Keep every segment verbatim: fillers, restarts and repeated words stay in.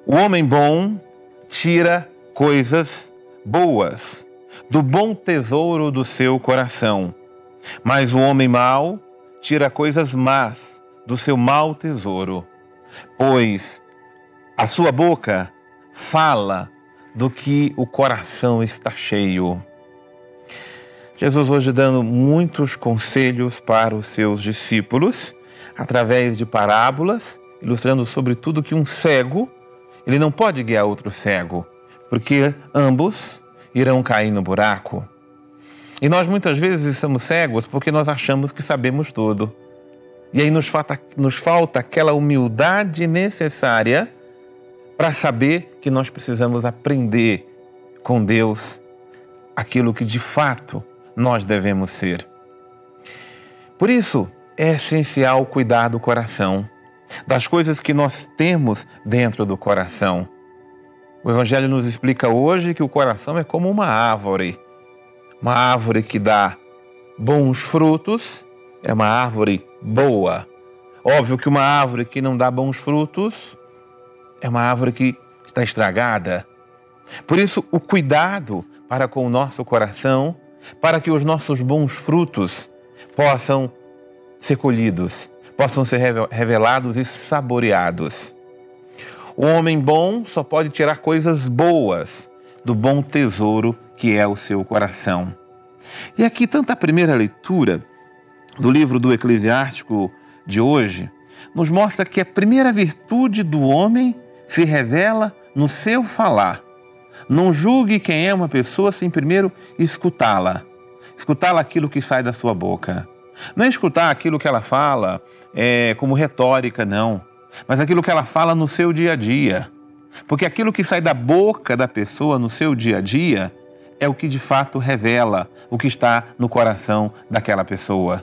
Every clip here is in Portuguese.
O homem bom tira coisas boas do bom tesouro do seu coração, mas o homem mau tira coisas más do seu mau tesouro, pois a sua boca fala do que o coração está cheio. Jesus hoje dando muitos conselhos para os seus discípulos, através de parábolas, ilustrando sobretudo que um cego, ele não pode guiar outro cego, porque ambos irão cair no buraco. E nós muitas vezes somos cegos porque nós achamos que sabemos tudo. E aí nos falta, nos falta aquela humildade necessária para saber que nós precisamos aprender com Deus aquilo que de fato nós devemos ser. Por isso, é essencial cuidar do coração, das coisas que nós temos dentro do coração. O Evangelho nos explica hoje que o coração é como uma árvore. Uma árvore que dá bons frutos é uma árvore boa. Óbvio que uma árvore que não dá bons frutos é uma árvore que está estragada. Por isso, o cuidado para com o nosso coração, para que os nossos bons frutos possam ser colhidos, possam ser revelados e saboreados. O homem bom só pode tirar coisas boas do bom tesouro que é o seu coração. E aqui, tanto a primeira leitura do livro do Eclesiástico de hoje, nos mostra que a primeira virtude do homem se revela no seu falar. Não julgue quem é uma pessoa sem primeiro escutá-la. Escutá-la aquilo que sai da sua boca. Não é escutar aquilo que ela fala é, como retórica, não. Mas aquilo que ela fala no seu dia a dia. Porque aquilo que sai da boca da pessoa no seu dia a dia é o que de fato revela o que está no coração daquela pessoa.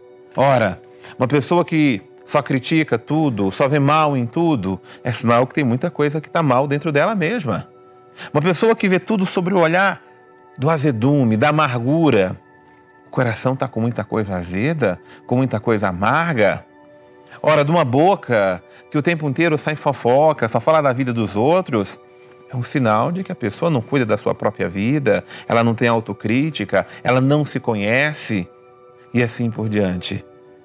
Ora, uma pessoa que só critica tudo, só vê mal em tudo, é sinal que tem muita coisa que está mal dentro dela mesma. Uma pessoa que vê tudo sobre o olhar do azedume, da amargura, o coração está com muita coisa azeda, com muita coisa amarga. Ora, de uma boca que o tempo inteiro sai fofoca, só fala da vida dos outros, é um sinal de que a pessoa não cuida da sua própria vida, ela não tem autocrítica, ela não se conhece e assim por diante.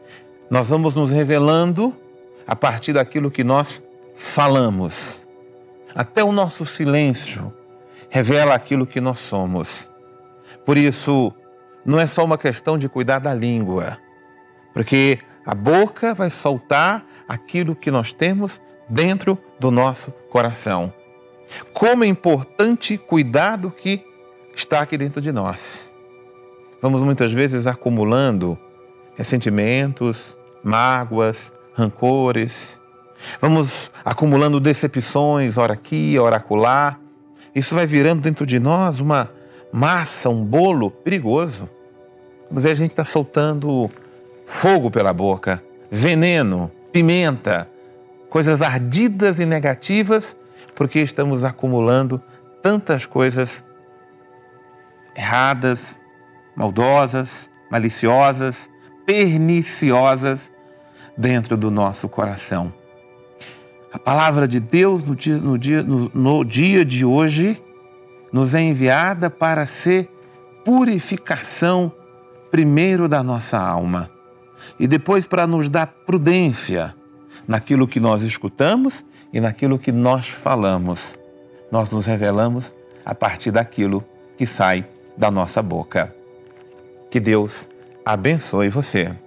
Nós vamos nos revelando a partir daquilo que nós falamos. Até o nosso silêncio revela aquilo que nós somos. Por isso, não é só uma questão de cuidar da língua, porque a boca vai soltar aquilo que nós temos dentro do nosso coração. Como é importante cuidar do que está aqui dentro de nós. Vamos muitas vezes acumulando ressentimentos, mágoas, rancores. Vamos acumulando decepções, ora aqui, ora acolá. Isso vai virando dentro de nós uma massa, um bolo perigoso. Quando vê, a gente está soltando fogo pela boca, veneno, pimenta, coisas ardidas e negativas, porque estamos acumulando tantas coisas erradas, maldosas, maliciosas, perniciosas dentro do nosso coração. A palavra de Deus no dia, no dia, no, no dia de hoje nos é enviada para ser purificação primeiro da nossa alma e depois para nos dar prudência naquilo que nós escutamos e naquilo que nós falamos. Nós nos revelamos a partir daquilo que sai da nossa boca. Que Deus abençoe você.